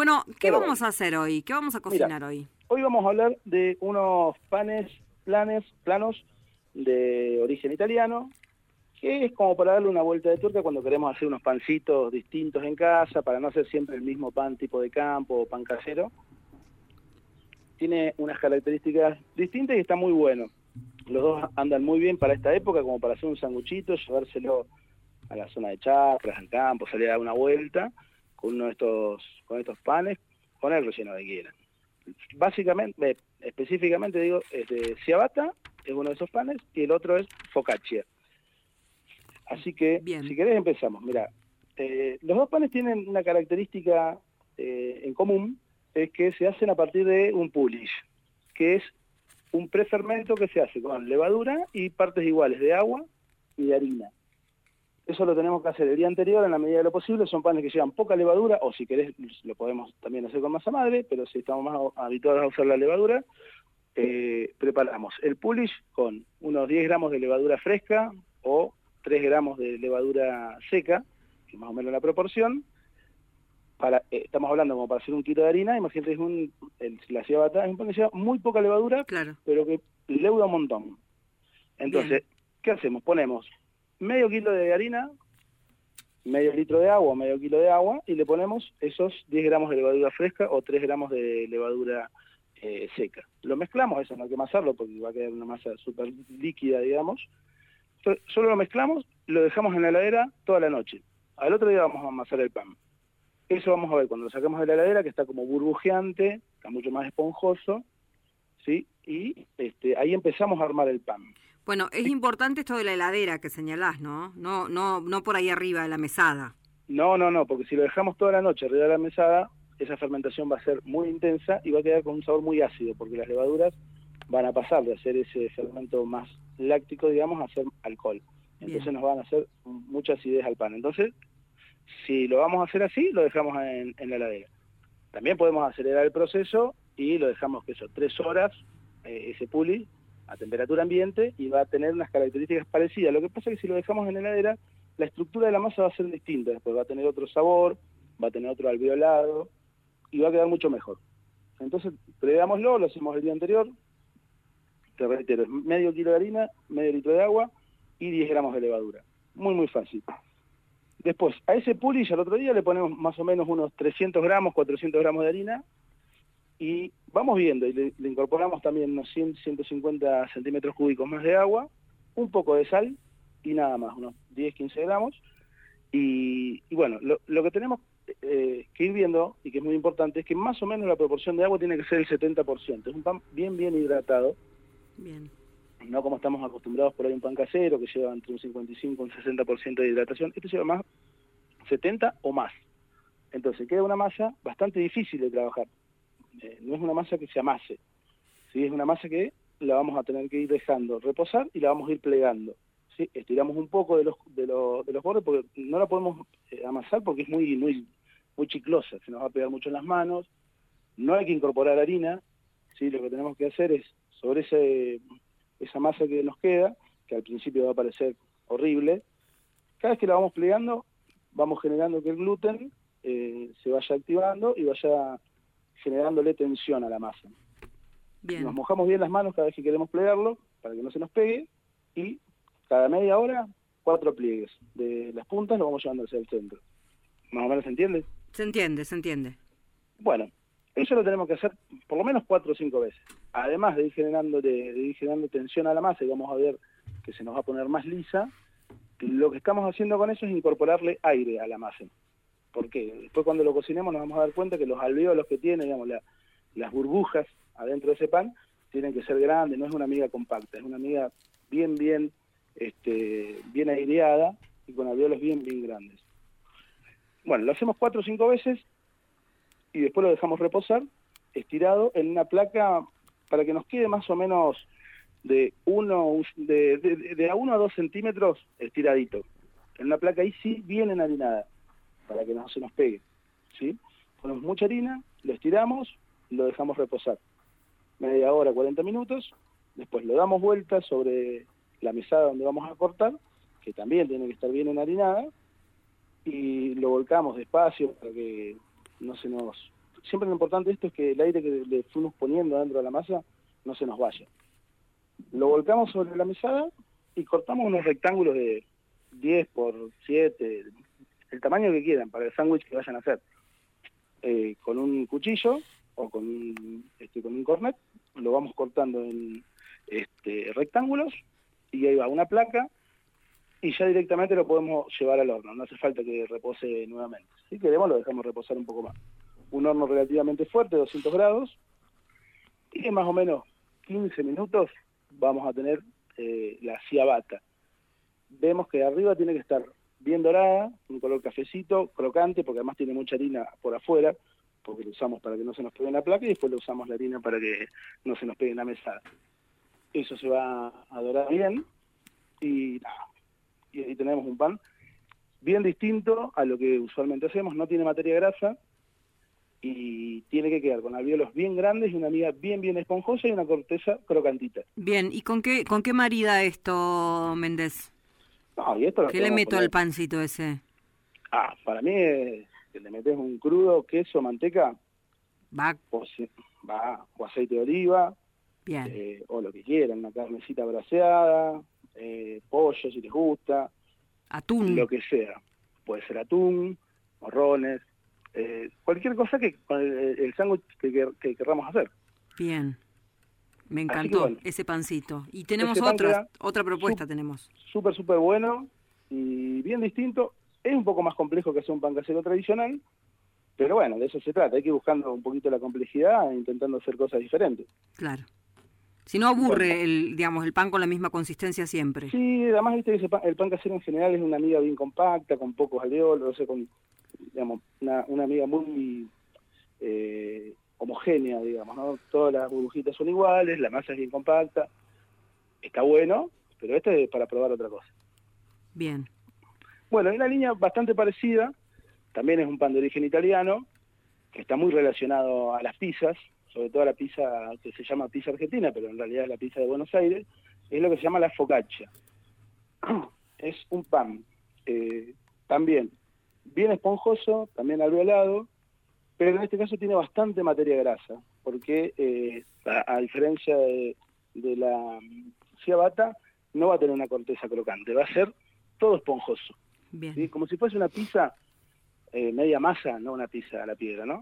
Bueno, ¿qué Pero vamos bueno, a hacer hoy? ¿Qué vamos a mira, cocinar hoy? hoy vamos a hablar de unos planos de origen italiano, que es como para darle una vuelta de tuerca cuando queremos hacer unos pancitos distintos en casa, para no hacer siempre el mismo pan tipo de campo o pan casero. Tiene unas características distintas y está muy bueno. Los dos andan muy bien para esta época, como para hacer un sanguchito, llevárselo a la zona de chacras, al campo, salir a dar una vuelta con con estos panes, con el relleno que quieran. Básicamente, específicamente digo, ciabatta es uno de esos panes y el otro es focaccia. Así que, si Bien. querés, empezamos. Mira, los dos panes tienen una característica en común, es que se hacen a partir de un pulish, que es un prefermento que se hace con levadura y partes iguales de agua y de harina. Eso lo tenemos que hacer el día anterior en la medida de lo posible. Son panes que llevan poca levadura, o si querés lo podemos también hacer con masa madre, pero si estamos más habituados a usar la levadura, preparamos el pulish con unos 10 gramos de levadura fresca o 3 gramos de levadura seca, que es más o menos la proporción. Estamos hablando como para hacer un kilo de harina. Imagínate, la ciabatta es un pan que lleva muy poca levadura, Claro. pero que leuda un montón. Bien. Entonces, ¿qué hacemos? Ponemos medio kilo de harina, medio litro de agua, medio kilo de agua, y le ponemos esos 10 gramos de levadura fresca o 3 gramos de levadura seca. Lo mezclamos, eso no hay que amasarlo porque va a quedar una masa súper líquida, digamos. Entonces, solo lo mezclamos, lo dejamos en la heladera toda la noche. Al otro día vamos a amasar el pan. Eso vamos a ver cuando lo sacamos de la heladera, que está como burbujeante, está mucho más esponjoso, ¿sí? Y ahí empezamos a armar el pan. Bueno, es importante esto de la heladera que señalás, ¿no? No por ahí arriba de la mesada. No, porque si lo dejamos toda la noche arriba de la mesada, esa fermentación va a ser muy intensa y va a quedar con un sabor muy ácido, porque las levaduras van a pasar de hacer ese fermento más láctico, digamos, a hacer alcohol. Entonces Bien. nos van a hacer mucha acidez al pan. Entonces, si lo vamos a hacer así, lo dejamos en la heladera. También podemos acelerar el proceso y lo dejamos, que eso, 3 horas, ese puli, a temperatura ambiente, y va a tener unas características parecidas. Lo que pasa es que si lo dejamos en la heladera, la estructura de la masa va a ser distinta, después va a tener otro sabor, va a tener otro alveolado, y va a quedar mucho mejor. Entonces, preveámoslo, lo hacemos el día anterior, te reitero, es medio kilo de harina, medio litro de agua y 10 gramos de levadura. Muy, muy fácil. Después, a ese pulish al otro día le ponemos más o menos unos 300 gramos, 400 gramos de harina, y vamos viendo, y le incorporamos también unos 100, 150 centímetros cúbicos más de agua, un poco de sal y nada más, unos 10, 15 gramos. Y bueno, lo que tenemos que ir viendo, y que es muy importante, es que más o menos la proporción de agua tiene que ser el 70%. Es un pan bien, bien hidratado, Bien. no como estamos acostumbrados por ahí un pan casero, que lleva entre un 55 y un 60% de hidratación. Este lleva más, 70 o más. Entonces queda una masa bastante difícil de trabajar. No es una masa que se amase, ¿sí? Es una masa que la vamos a tener que ir dejando reposar y la vamos a ir plegando, ¿sí? Estiramos un poco de los bordes porque no la podemos amasar porque es muy chiclosa, se nos va a pegar mucho en las manos. No hay que incorporar harina, ¿sí? Lo que tenemos que hacer es, sobre esa masa que nos queda, que al principio va a parecer horrible, cada vez que la vamos plegando, vamos generando que el gluten se vaya activando y vaya generándole tensión a la masa. Nos Bien. mojamos bien las manos cada vez que queremos plegarlo, para que no se nos pegue, y cada media hora, 4 pliegues. De las puntas lo vamos llevando hacia el centro. ¿Más o menos se entiende? Se entiende, se entiende. Bueno, eso lo tenemos que hacer por lo menos 4 o 5 veces. Además de ir generando tensión a la masa, y vamos a ver que se nos va a poner más lisa, lo que estamos haciendo con eso es incorporarle aire a la masa. ¿Por qué? Después cuando lo cocinemos nos vamos a dar cuenta que los alvéolos que tiene, digamos, las burbujas adentro de ese pan, tienen que ser grandes, no es una miga compacta, es una miga bien aireada y con alvéolos bien grandes. Bueno, lo hacemos 4 o 5 veces y después lo dejamos reposar, estirado en una placa para que nos quede más o menos de a 1 a 2 centímetros estiradito. En una placa ahí sí bien enharinada, para que no se nos pegue, ¿sí? Ponemos mucha harina, lo estiramos, lo dejamos reposar media hora, 40 minutos, después lo damos vuelta sobre la mesada donde vamos a cortar, que también tiene que estar bien enharinada, y lo volcamos despacio para que no se nos siempre lo importante de esto es que el aire que le fuimos poniendo dentro de la masa no se nos vaya. Lo volcamos sobre la mesada y cortamos unos rectángulos de 10 por 7, el tamaño que quieran para el sándwich que vayan a hacer. Con un cuchillo o con un cornet, lo vamos cortando en rectángulos y ahí va una placa y ya directamente lo podemos llevar al horno, no hace falta que repose nuevamente. Si queremos lo dejamos reposar un poco más. Un horno relativamente fuerte, 200 grados, y en más o menos 15 minutos vamos a tener la ciabatta. Vemos que arriba tiene que estar bien dorada, un color cafecito, crocante, porque además tiene mucha harina por afuera, porque lo usamos para que no se nos pegue en la placa y después lo usamos la harina para que no se nos pegue en la mesada. Eso se va a dorar bien y ahí tenemos un pan bien distinto a lo que usualmente hacemos, no tiene materia grasa y tiene que quedar con alvéolos bien grandes y una miga bien esponjosa y una corteza crocantita. Bien, ¿y con qué marida esto, Méndez? No, y esto ¿Qué le meto al pancito ese? Para mí que le metes un crudo, queso, manteca, o aceite de oliva, bien. o lo que quieran, una carnecita braseada, pollo si les gusta, atún, lo que sea. Puede ser atún, morrones, cualquier cosa que con el sándwich que querramos hacer. Bien. Me encantó bueno, ese pancito. Y tenemos otra propuesta tenemos. Súper bueno y bien distinto. Es un poco más complejo que hacer un pan casero tradicional, pero bueno, de eso se trata. Hay que ir buscando un poquito la complejidad e intentando hacer cosas diferentes. Claro. Si no aburre el pan con la misma consistencia siempre. Sí, además viste que el pan casero en general es una miga bien compacta, con pocos alvéolos, o sea, con una miga muy homogénea, digamos, ¿no? Todas las burbujitas son iguales, la masa es bien compacta, está bueno, pero este es para probar otra cosa. Bien. Bueno, hay una línea bastante parecida, también es un pan de origen italiano, que está muy relacionado a las pizzas, sobre todo a la pizza que se llama pizza argentina, pero en realidad es la pizza de Buenos Aires, es lo que se llama la focaccia. Es un pan también bien esponjoso, también alveolado, pero en este caso tiene bastante materia grasa, porque a diferencia de la ciabatta, no va a tener una corteza crocante, va a ser todo esponjoso. Bien. ¿Sí? Como si fuese una pizza media masa, no una pizza a la piedra, ¿no?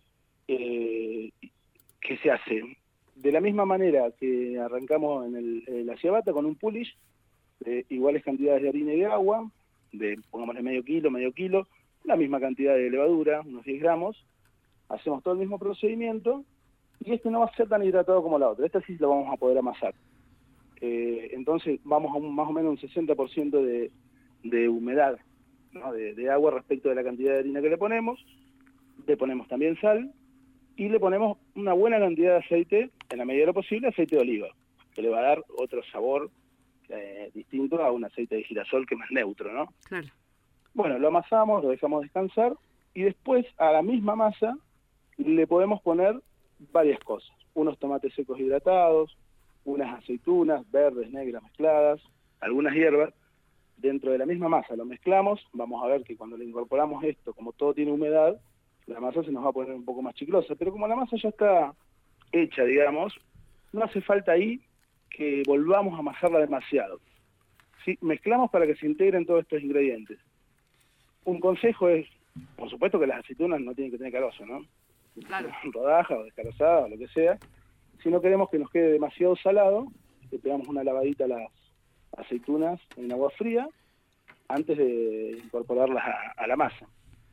Que se hace de la misma manera que arrancamos en la ciabatta con un pulish, iguales cantidades de harina y de agua, pongámosle medio kilo, la misma cantidad de levadura, unos 10 gramos, hacemos todo el mismo procedimiento, y este no va a ser tan hidratado como la otra, este sí lo vamos a poder amasar. Entonces vamos a más o menos un 60% de humedad, ¿no? de agua respecto de la cantidad de harina que le ponemos también sal, y le ponemos una buena cantidad de aceite, en la medida de lo posible, aceite de oliva, que le va a dar otro sabor distinto a un aceite de girasol que es más neutro, ¿no? Claro. Bueno, lo amasamos, lo dejamos descansar, y después a la misma masa le podemos poner varias cosas. Unos tomates secos hidratados, unas aceitunas verdes, negras mezcladas, algunas hierbas. Dentro de la misma masa lo mezclamos, vamos a ver que cuando le incorporamos esto, como todo tiene humedad, la masa se nos va a poner un poco más chiclosa, pero como la masa ya está hecha, digamos, no hace falta ahí que volvamos a amasarla demasiado. ¿Sí? Mezclamos para que se integren todos estos ingredientes. Un consejo es, por supuesto que las aceitunas no tienen que tener carozo, ¿no? Claro. Rodaja o descarozada o lo que sea. Si no queremos que nos quede demasiado salado, le pegamos una lavadita a las aceitunas en agua fría antes de incorporarlas a la masa.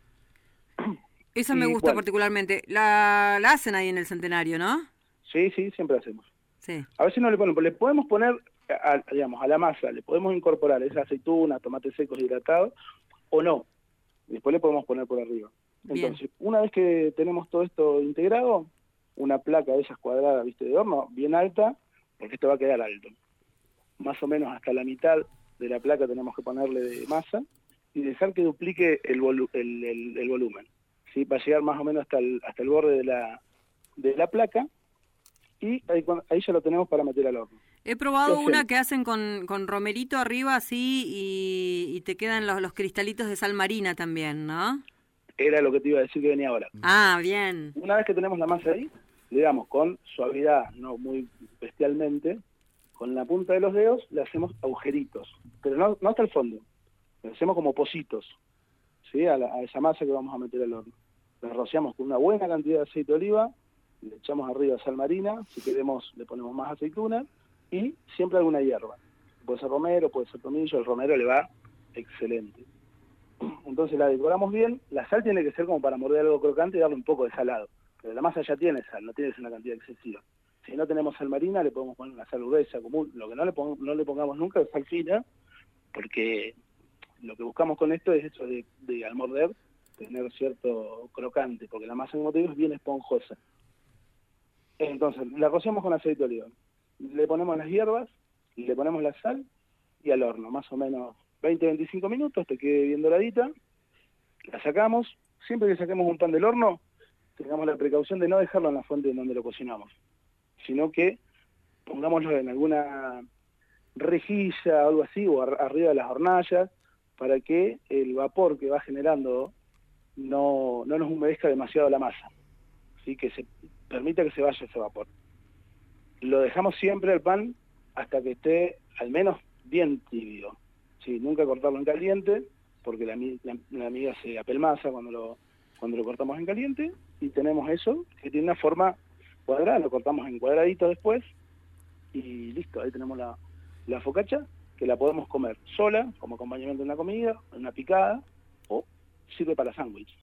Esa me gusta particularmente. La hacen ahí en el Centenario, ¿no? Sí, siempre hacemos. Sí. A veces no le ponemos, le podemos poner, a la masa, le podemos incorporar esa aceituna, tomates secos hidratados, o no. Después le podemos poner por arriba. Bien. Entonces, una vez que tenemos todo esto integrado, una placa de esas cuadradas, viste, de horno, bien alta, porque esto va a quedar alto. Más o menos hasta la mitad de la placa tenemos que ponerle de masa y dejar que duplique el volumen. ¿Sí? Va a llegar más o menos hasta el borde de la placa, y ahí ya lo tenemos para meter al horno. He probado una que hacen con romerito arriba así y te quedan los cristalitos de sal marina también, ¿no? Era lo que te iba a decir que venía ahora. Ah, bien. Una vez que tenemos la masa ahí, le damos con suavidad, no muy bestialmente, con la punta de los dedos le hacemos agujeritos, pero no hasta el fondo, le hacemos como pocitos, ¿sí? A esa masa que vamos a meter al horno. La rociamos con una buena cantidad de aceite de oliva, le echamos arriba sal marina, si queremos le ponemos más aceituna, y siempre alguna hierba. Puede ser romero, puede ser tomillo, el romero le va excelente. Entonces la decoramos bien, la sal tiene que ser como para morder algo crocante y darle un poco de salado, pero la masa ya tiene sal, no tiene una cantidad excesiva. Si no tenemos sal marina, le podemos poner una sal gruesa común, lo que no le pongamos nunca es sal fina, porque lo que buscamos con esto es eso de al morder tener cierto crocante, porque la masa, como te digo, es bien esponjosa. Entonces, la rociamos con aceite de oliva, le ponemos las hierbas, le ponemos la sal y al horno, más o menos 20-25 minutos, te quede bien doradita, la sacamos. Siempre que saquemos un pan del horno, tengamos la precaución de no dejarlo en la fuente en donde lo cocinamos, sino que pongámoslo en alguna rejilla o algo así, o arriba de las hornallas, para que el vapor que va generando no nos humedezca demasiado la masa, así que se permita que se vaya ese vapor. Lo dejamos siempre al pan hasta que esté al menos bien tibio, ¿sí? Nunca cortarlo en caliente, porque la miga se apelmaza cuando lo cortamos en caliente, y tenemos eso, que tiene una forma cuadrada, lo cortamos en cuadraditos después, y listo, ahí tenemos la focaccia, que la podemos comer sola, como acompañamiento de una comida, una picada, o sirve para sándwich.